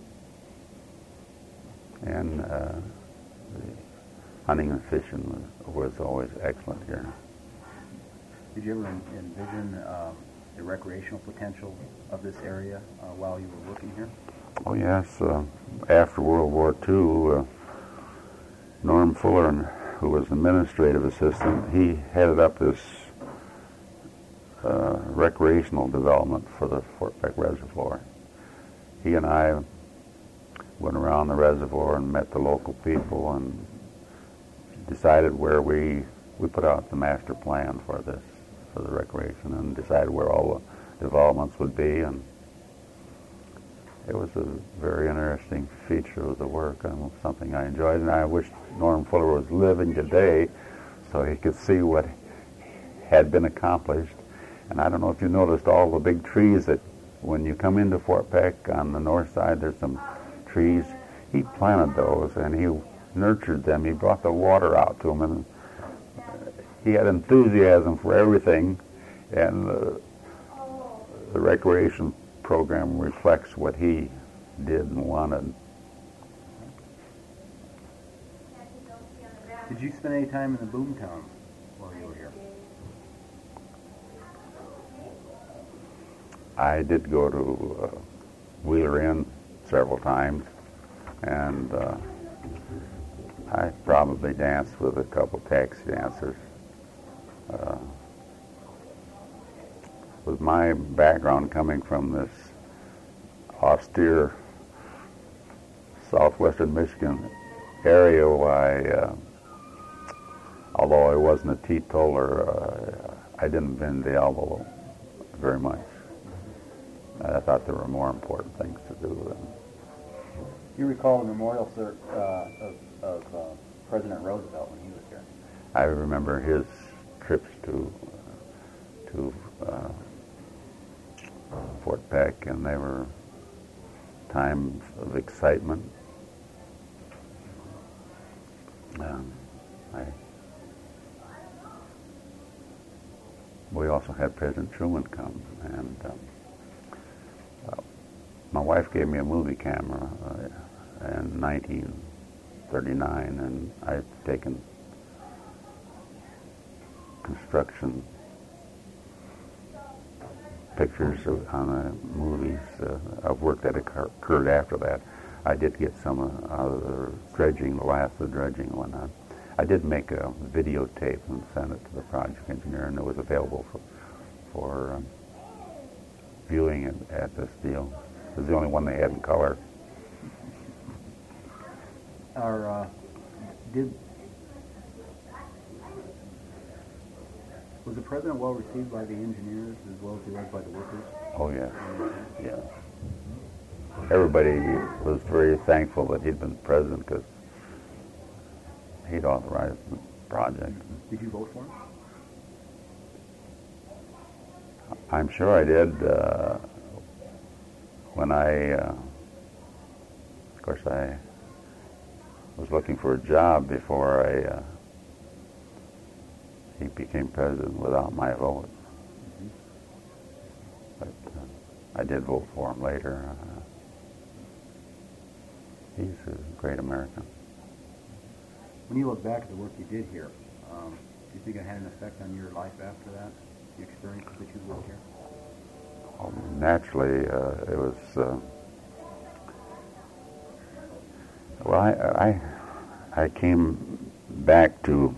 And uh, the hunting and fishing was, was always excellent here. Did you ever en- envision um, the recreational potential of this area uh, while you were working here? Oh yes, uh, after World War Two, uh, Norm Fuller, who was administrative assistant, he headed up this uh, recreational development for the Fort Peck Reservoir. He and I went around the reservoir and met the local people and decided where we, we put out the master plan for this, for the recreation, and decided where all the developments would be. And it was a very interesting feature of the work and something I enjoyed. And I wish Norm Fuller was living today so he could see what had been accomplished. And I don't know if you noticed all the big trees that when you come into Fort Peck on the north side, there's some trees. He planted those and he nurtured them. He brought the water out to them, and he had enthusiasm for everything. And the, the recreation program reflects what he did and wanted. Did you spend any time in the boomtown while you were here? I did go to uh, Wheeler Inn several times, and uh, I probably danced with a couple taxi dancers. Uh, with my background coming from this austere southwestern Michigan area, why, uh, although I wasn't a teetotaler, uh, I didn't bend the elbow very much. I thought there were more important things to do than. You recall the memorial cert, uh, of, of uh, President Roosevelt when he was here? I remember his trips to uh, to uh, Fort Peck, and they were times of excitement. Um, I, we also had President Truman come, and um, uh, my wife gave me a movie camera uh, in nineteen thirty-nine, and I've taken construction pictures of, on the movies uh, of work that occurred after that. I did get some uh, out of the dredging, the last of the dredging and whatnot. I did make a videotape and send it to the project engineer, and it was available for, for um, viewing it at this deal. It was the only one they had in color. Our, uh, did was the president well received by the engineers as well as he was by the workers? Oh, yeah. Yeah. Everybody was very thankful that he'd been president because he'd authorized the project. Did you vote for him? I'm sure I did. Uh, when I, uh, of course, I was looking for a job before I uh, he became president without my vote. Mm-hmm. But uh, I did vote for him later. Uh, he's a great American. When you look back at the work you did here, um, do you think it had an effect on your life after that, the experiences that you worked here? Oh, naturally, uh, it was, uh, well, I, I, I came back to,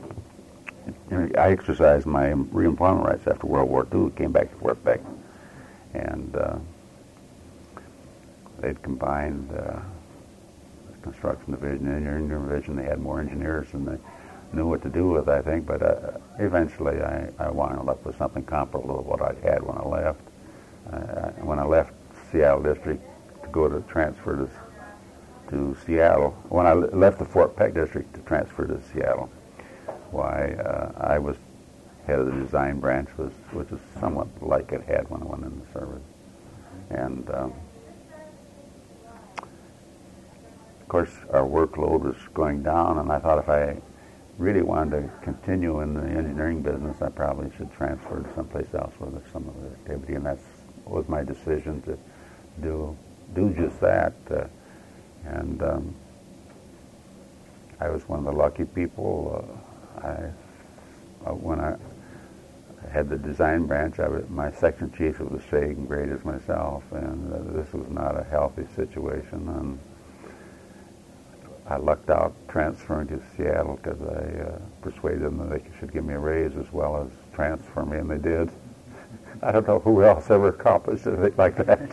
I exercised my reemployment rights after World War Two, came back to Fort Peck, and uh, they'd combined uh, the construction division and engineering division. They had more engineers than they knew what to do with, I think, but uh, eventually I, I wound up with something comparable to what I had when I left. Uh, when I left Seattle District to go to transfer to, to Seattle, when I left the Fort Peck District to transfer to Seattle, why uh, I was head of the design branch, was, which is somewhat like it had when I went in the service. And um, of course our workload was going down, and I thought if I really wanted to continue in the engineering business, I probably should transfer to someplace else where there's some other activity, and that was my decision to do do just that. Uh, and um, I was one of the lucky people. Uh, I, uh, when I had the design branch, I was, my section chief was the same grade as myself, and uh, this was not a healthy situation. And I lucked out transferring to Seattle because I uh, persuaded them that they should give me a raise as well as transfer me, and they did. I don't know who else ever accomplished anything like that.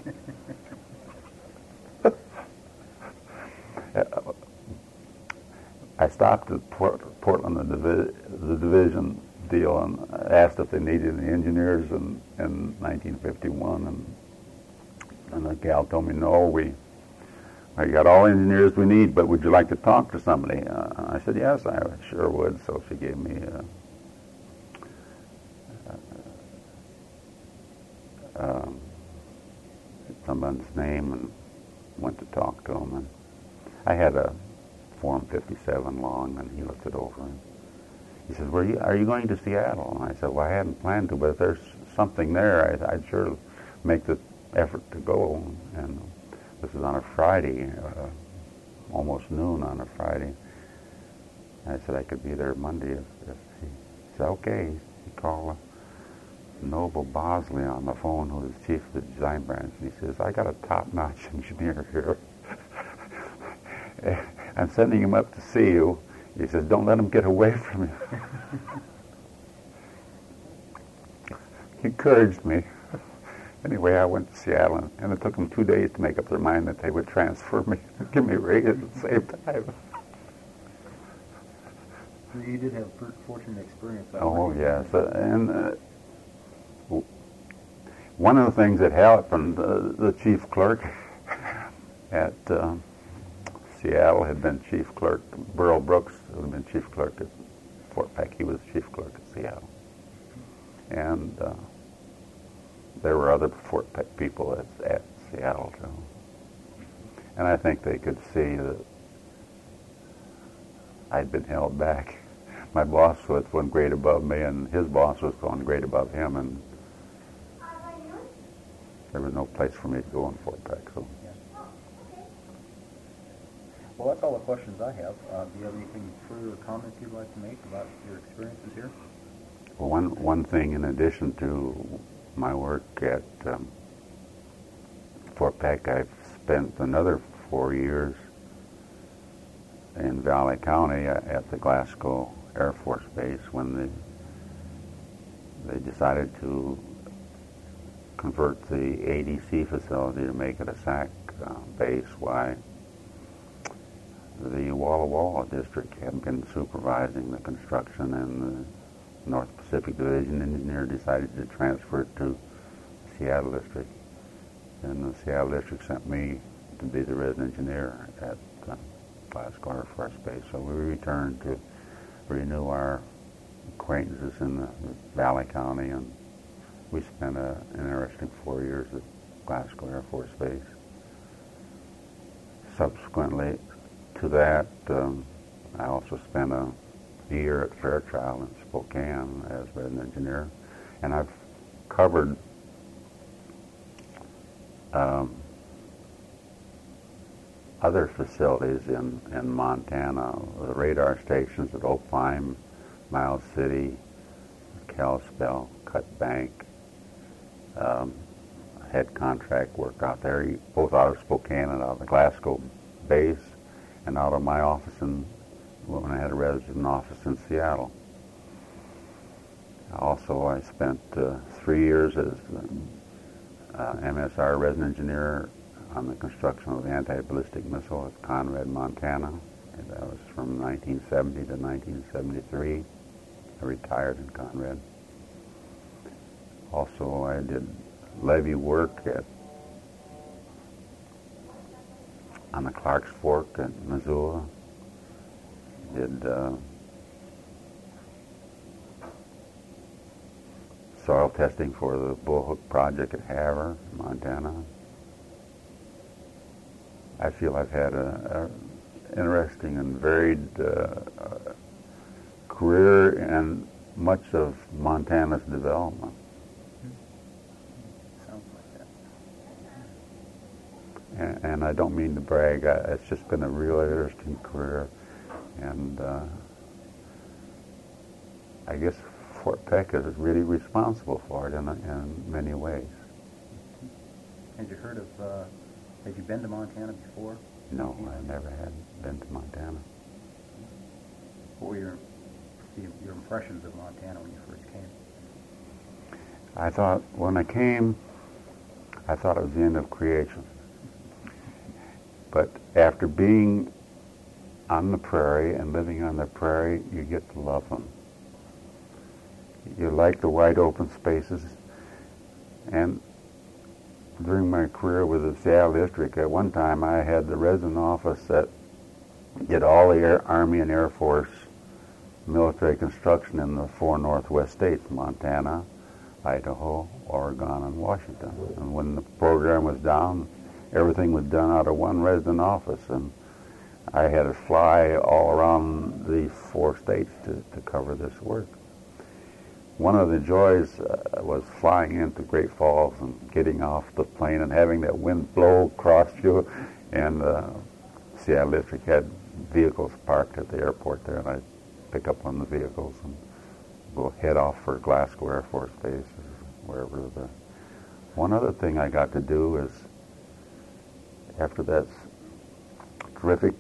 I stopped at Port, Portland, the, divi the division deal, and asked if they needed any engineers in, in nineteen fifty-one, and, and the gal told me, no, we I got all the engineers we need, but would you like to talk to somebody? Uh, I said, yes, I sure would. So she gave me uh, uh, um, someone's name and went to talk to him. And I had a Form fifty-seven long, and he looked it over. And he says, "Were you, are you going to Seattle?" And I said, well, I hadn't planned to, but if there's something there, I, I'd sure make the effort to go. And this was on a Friday, uh, almost noon on a Friday. And I said I could be there Monday if, if he said, okay. He called Noble Bosley on the phone, who was chief of the design branch, and he says, I got a top-notch engineer here. I'm sending him up to see you. He says, don't let him get away from you. He encouraged me. Anyway, I went to Seattle, and, and it took them two days to make up their mind that they would transfer me and give me a raise at the same time. So you did have a fortunate experience. Oh, yes. Uh, and uh, one of the things that happened, uh, the chief clerk at uh, Seattle had been chief clerk. Burl Brooks had been chief clerk at Fort Peck. He was chief clerk at Seattle. And uh, there were other Fort Peck people at, at Seattle, too. And I think they could see that I'd been held back. My boss was one grade above me, and his boss was one grade above him, and there was no place for me to go in Fort Peck. So. Yeah. Well, that's all the questions I have. Uh, do you have anything further comments you'd like to make about your experiences here? Well, one one thing in addition to my work at um, Fort Peck, I've spent another four years in Valley County at the Glasgow Air Force Base when they they decided to convert the A D C facility to make it a S A C uh, base. Why? The Walla Walla district had been supervising the construction, and the North Pacific Division engineer decided to transfer it to the Seattle district. And the Seattle district sent me to be the resident engineer at uh, Glasgow Air Force Base. So we returned to renew our acquaintances in the Valley County, and we spent a, an interesting four years at Glasgow Air Force Base. Subsequently to that, um, I also spent a year at Fairchild in Spokane as resident engineer, and I've covered um, other facilities in, in Montana, the radar stations at Opheim, Miles City, Kalispell, Cut Bank, um, had contract work out there, both out of Spokane and out of the Glasgow base, and out of my office in, when I had a resident office in Seattle. Also, I spent uh, three years as uh, M S R resident engineer on the construction of the anti-ballistic missile at Conrad, Montana. And that was from nineteen seventy to nineteen seventy-three. I retired in Conrad. Also, I did levee work at on the Clark's Fork at Missoula. Did uh, soil testing for the Bullhook project at Havre, Montana. I feel I've had a, a interesting and varied uh, uh, career and much of Montana's development. Sounds like that. And, and I don't mean to brag. I, it's just been a real interesting career, and uh, I guess Fort Peck is really responsible for it in, in many ways. Had you heard of, uh, had you been to Montana before? No, I never had been to Montana. What were your, your impressions of Montana when you first came? I thought, when I came, I thought it was the end of creation. But after being on the prairie and living on the prairie, you get to love them. You like the wide open spaces, and during my career with the Seattle District, at one time I had the resident office that did all the Air, Army and Air Force military construction in the four Northwest states, Montana, Idaho, Oregon, and Washington. And when the program was down, everything was done out of one resident office, and I had to fly all around the four states to, to cover this work. One of the joys uh, was flying into Great Falls and getting off the plane and having that wind blow across you. And uh, Seattle District had vehicles parked at the airport there, and I'd pick up one of the vehicles and go head off for Glasgow Air Force Base or wherever. The one other thing I got to do is, after that terrific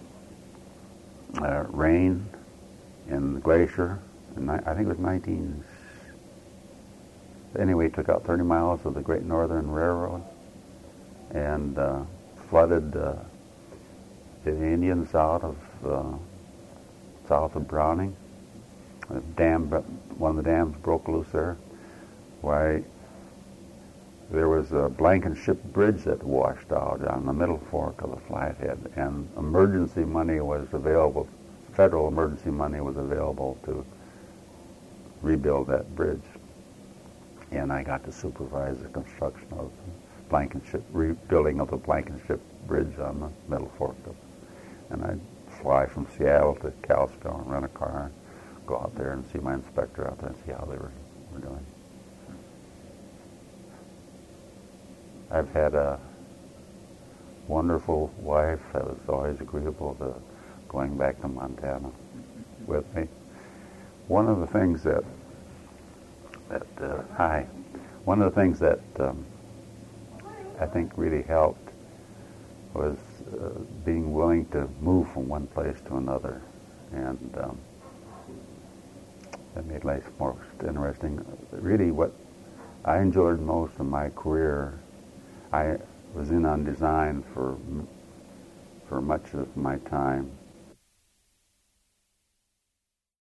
uh, rain in the glacier, in, I think it was nineteen Anyway, took out thirty miles of the Great Northern Railroad and uh, flooded uh, the Indians out of uh, south of Browning. A dam, one of the dams broke loose there. Why, there was a Blankenship Bridge that washed out on the middle fork of the Flathead, and emergency money was available, federal emergency money was available to rebuild that bridge. And I got to supervise the construction of the Blankenship, rebuilding of the Blankenship Bridge on the middle fork of it. And I'd fly from Seattle to Kalispell and rent a car, go out there and see my inspector out there and see how they were, were doing. I've had a wonderful wife that was always agreeable to going back to Montana with me. One of the things that that uh, hi, one of the things that um, I think really helped was uh, being willing to move from one place to another, and um, that made life more interesting. Really, what I enjoyed most in my career, I was in on design for for much of my time,